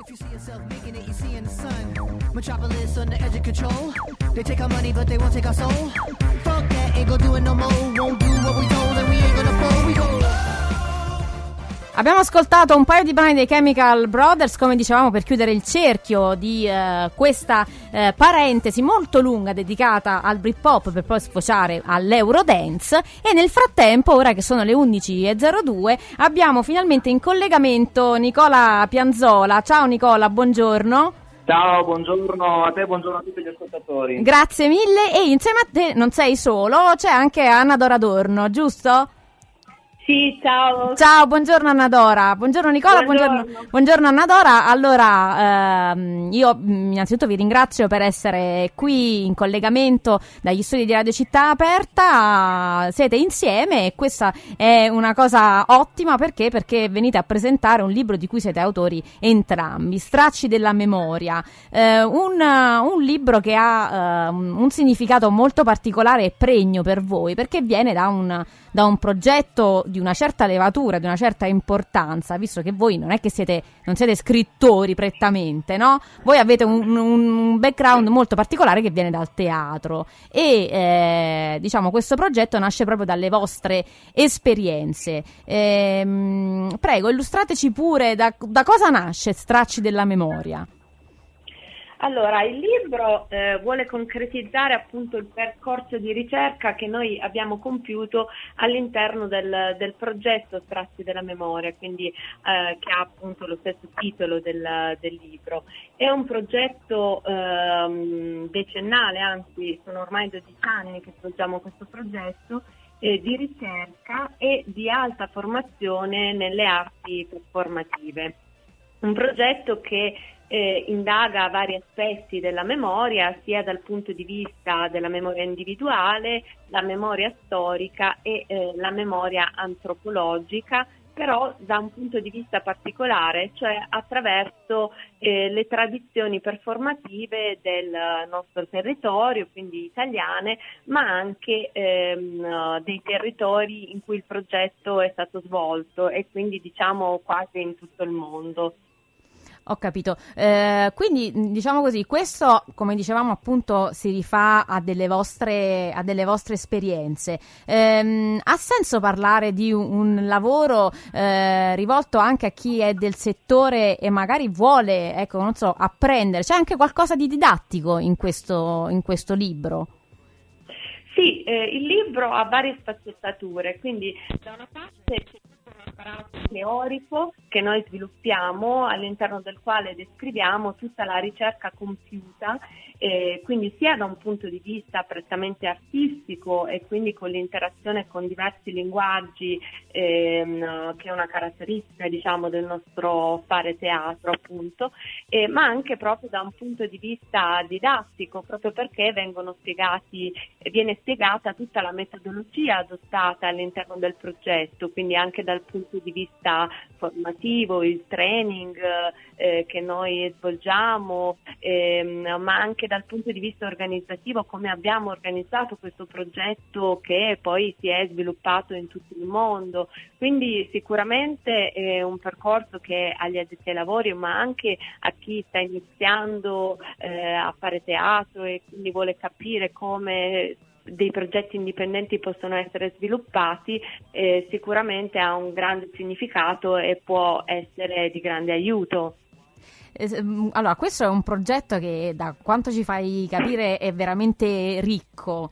you see yourself making it, you see in the sun. Metropolis on the edge of control. They take our money, but they won't take our soul. Fuck that, ain't gonna do it no more. Won't do what we told, and we ain't gonna fold. We go. Abbiamo ascoltato un paio di brani dei Chemical Brothers, come dicevamo, per chiudere il cerchio di questa parentesi molto lunga dedicata al Britpop per poi sfociare all'Eurodance. E nel frattempo, ora che sono le 11:02, abbiamo finalmente in collegamento Nicola Pianzola. Ciao Nicola, buongiorno. Ciao, buongiorno a te, buongiorno a tutti gli ascoltatori. Grazie mille. E insieme a te non sei solo, c'è anche Anna Dora Adorno, giusto? Sì, ciao. Ciao, buongiorno Annadora. Buongiorno Nicola, buongiorno Annadora. Allora, io innanzitutto vi ringrazio per essere qui in collegamento dagli studi di Radio Città Aperta. Siete insieme e questa è una cosa ottima perché venite a presentare un libro di cui siete autori entrambi, Stracci della memoria. Un libro che ha un significato molto particolare e pregno per voi, perché viene da un progetto di una certa levatura, di una certa importanza, visto che voi non è che non siete scrittori prettamente, no? Voi avete un background molto particolare che viene dal teatro e diciamo questo progetto nasce proprio dalle vostre esperienze. Prego, illustrateci pure da cosa nasce Stracci della memoria. Allora, il libro vuole concretizzare appunto il percorso di ricerca che noi abbiamo compiuto all'interno del progetto Stracci della memoria, quindi che ha appunto lo stesso titolo del libro. È un progetto decennale, anzi sono ormai 12 anni che svolgiamo questo progetto di ricerca e di alta formazione nelle arti performative. Un progetto che indaga vari aspetti della memoria, sia dal punto di vista della memoria individuale, la memoria storica e la memoria antropologica, però da un punto di vista particolare, cioè attraverso le tradizioni performative del nostro territorio, quindi italiane, ma anche dei territori in cui il progetto è stato svolto e quindi diciamo quasi in tutto il mondo. Ho capito, quindi diciamo così, questo come dicevamo appunto si rifà a delle vostre esperienze. Ha senso parlare di un lavoro rivolto anche a chi è del settore e magari vuole, ecco, non so, apprendere? C'è anche qualcosa di didattico in questo libro? Sì, il libro ha varie sfaccettature, quindi da una parte c'è un apparato teorico che noi sviluppiamo, all'interno del quale descriviamo tutta la ricerca compiuta, quindi sia da un punto di vista prettamente artistico e quindi con l'interazione con diversi linguaggi, che è una caratteristica diciamo del nostro fare teatro appunto, ma anche proprio da un punto di vista didattico, proprio perché viene spiegata tutta la metodologia adottata all'interno del progetto, quindi anche dal punto di vista formativo, il training che noi svolgiamo, ma anche dal punto di vista organizzativo, come abbiamo organizzato questo progetto che poi si è sviluppato in tutto il mondo. Quindi sicuramente è un percorso che agli addetti ai lavori, ma anche a chi sta iniziando a fare teatro e quindi vuole capire come dei progetti indipendenti possono essere sviluppati, sicuramente ha un grande significato e può essere di grande aiuto. Allora, questo è un progetto che, da quanto ci fai capire, è veramente ricco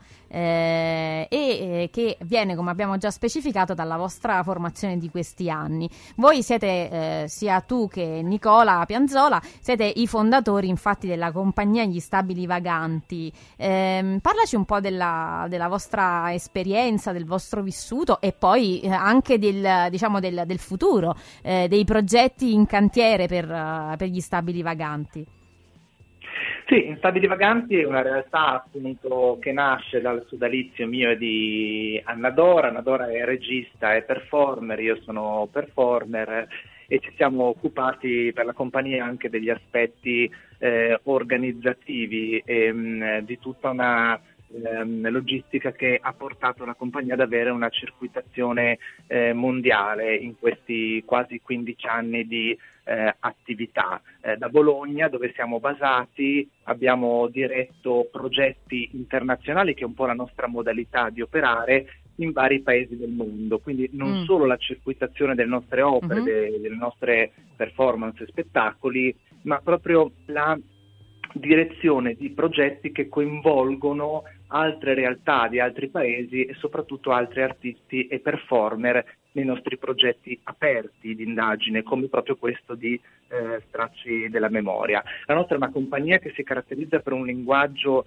e che viene, come abbiamo già specificato, dalla vostra formazione di questi anni. Voi siete, sia tu che Nicola Pianzola, siete i fondatori infatti della compagnia Gli Stabili Vaganti. Parlaci un po' della vostra esperienza, del vostro vissuto e poi anche del futuro, dei progetti in cantiere per gli Stabili Vaganti. Sì, Stabili Vaganti è una realtà appunto che nasce dal sodalizio mio e di Annadora. Annadora è regista e performer, io sono performer e ci siamo occupati per la compagnia anche degli aspetti organizzativi e di tutta una logistica che ha portato la compagnia ad avere una circuitazione mondiale in questi quasi 15 anni di attività. Da Bologna, dove siamo basati, abbiamo diretto progetti internazionali, che è un po' la nostra modalità di operare, in vari paesi del mondo, quindi non solo la circuitazione delle nostre opere, delle nostre performance e spettacoli, ma proprio la direzione di progetti che coinvolgono altre realtà di altri paesi e soprattutto altri artisti e performer nei nostri progetti aperti di indagine, come proprio questo di Stracci della Memoria. La nostra è una compagnia che si caratterizza per un linguaggio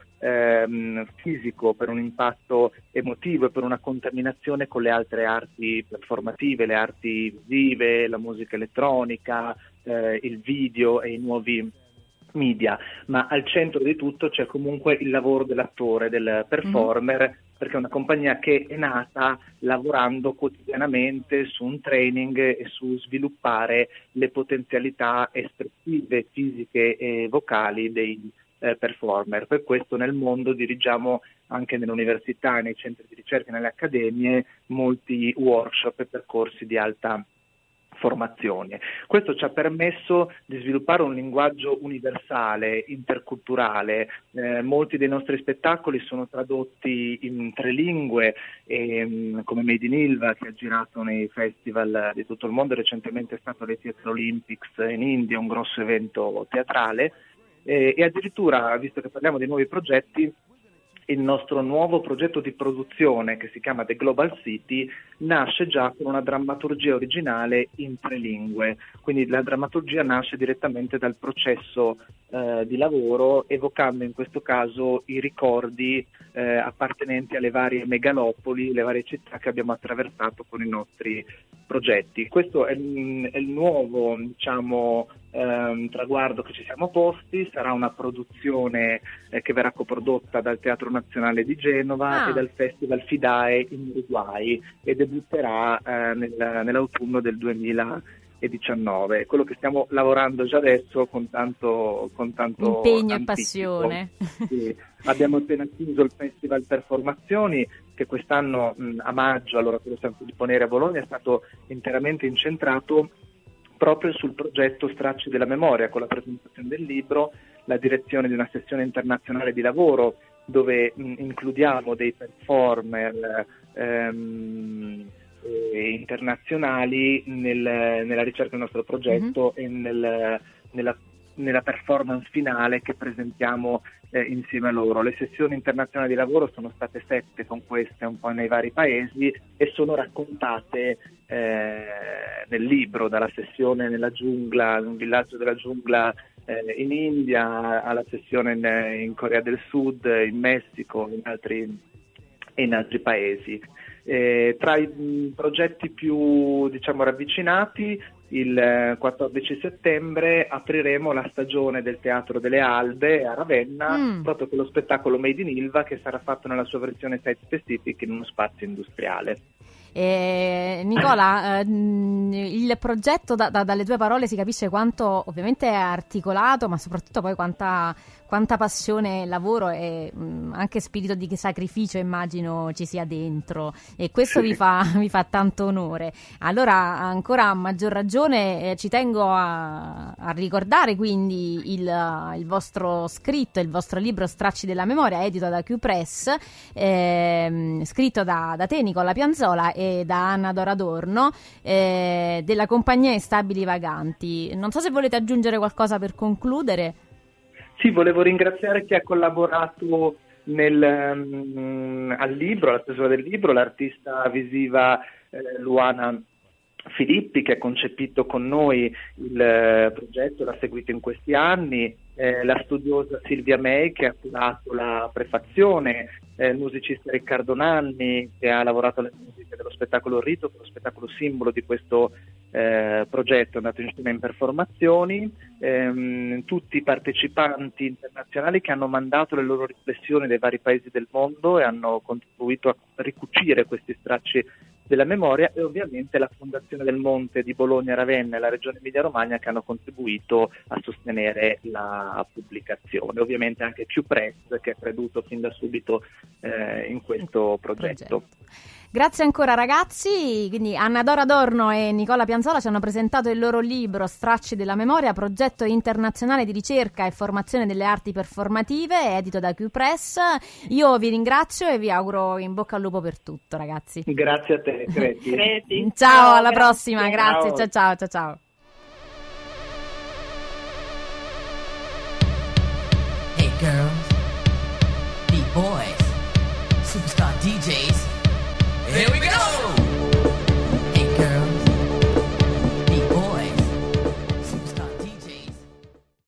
fisico, per un impatto emotivo e per una contaminazione con le altre arti performative, le arti visive, la musica elettronica, il video e i nuovi media, ma al centro di tutto c'è comunque il lavoro dell'attore, del performer, perché è una compagnia che è nata lavorando quotidianamente su un training e su sviluppare le potenzialità espressive, fisiche e vocali dei performer. Per questo nel mondo dirigiamo anche nelle università, nei centri di ricerca e nelle accademie molti workshop e percorsi di alta formazione. Questo ci ha permesso di sviluppare un linguaggio universale, interculturale. Molti dei nostri spettacoli sono tradotti in 3 lingue, come Made in Ilva, che ha girato nei festival di tutto il mondo, recentemente è stato alle Theatre Olympics in India, un grosso evento teatrale, e addirittura, visto che parliamo di nuovi progetti, il nostro nuovo progetto di produzione, che si chiama The Global City, nasce già con una drammaturgia originale in 3 lingue, quindi la drammaturgia nasce direttamente dal processo di lavoro, evocando in questo caso i ricordi appartenenti alle varie megalopoli, le varie città che abbiamo attraversato con i nostri progetti. Questo è il nuovo, traguardo che ci siamo posti. Sarà una produzione che verrà coprodotta dal Teatro Nazionale di Genova e dal Festival Fidae in Uruguay, e debutterà nell'autunno del 2019. Quello che stiamo lavorando già adesso con tanto impegno anticipo. e passione. Sì. Abbiamo appena chiuso il Festival Performazioni, che quest'anno a maggio, allora quello San Filippo Neri a Bologna, è stato interamente incentrato proprio sul progetto Stracci della Memoria, con la presentazione del libro, la direzione di una sessione internazionale di lavoro dove includiamo dei performer internazionali nella ricerca del nostro progetto e nella performance finale che presentiamo insieme a loro. Le sessioni internazionali di lavoro sono state 7 con queste un po' nei vari paesi e sono raccontate nel libro, dalla sessione nella giungla, in un villaggio della giungla in India, alla sessione in Corea del Sud, in Messico, in altri paesi. Tra i progetti più ravvicinati, il 14 settembre apriremo la stagione del Teatro delle Albe a Ravenna, proprio con lo spettacolo Made in Ilva, che sarà fatto nella sua versione site specific in uno spazio industriale. Nicola, il progetto dalle tue parole si capisce quanto ovviamente è articolato, ma soprattutto poi quanta passione, lavoro e anche spirito di sacrificio immagino ci sia dentro, e questo vi fa tanto onore. Allora, ancora a maggior ragione ci tengo a ricordare quindi il vostro scritto, il vostro libro Stracci della Memoria, edito da Q Press, scritto da te, Nicola Pianzola, e da Anna Dora Adorno, della compagnia Instabili Vaganti. Non so se volete aggiungere qualcosa per concludere. Sì, volevo ringraziare chi ha collaborato al libro, alla stesura del libro, l'artista visiva Luana Filippi, che ha concepito con noi il progetto, l'ha seguito in questi anni, la studiosa Silvia May, che ha curato la prefazione, il musicista Riccardo Nanni, che ha lavorato alle musiche dello spettacolo Rito, che è lo spettacolo simbolo di questo progetto andato in scena in performazioni, tutti i partecipanti internazionali che hanno mandato le loro riflessioni dai vari paesi del mondo e hanno contribuito a ricucire questi stracci della memoria, e ovviamente la Fondazione del Monte di Bologna Ravenna e la Regione Emilia-Romagna, che hanno contribuito a sostenere la pubblicazione. Ovviamente anche Più Press, che ha creduto fin da subito in questo progetto. Grazie ancora ragazzi. Quindi Annadora Adorno e Nicola Pianzola ci hanno presentato il loro libro Stracci della memoria, progetto internazionale di ricerca e formazione delle arti performative, edito da Q Press. Io vi ringrazio e vi auguro in bocca al lupo per tutto, ragazzi. Grazie a te, Creti. Ciao, alla prossima, grazie. Ciao. Hey girls, beat boys, superstar DJs. Here we go.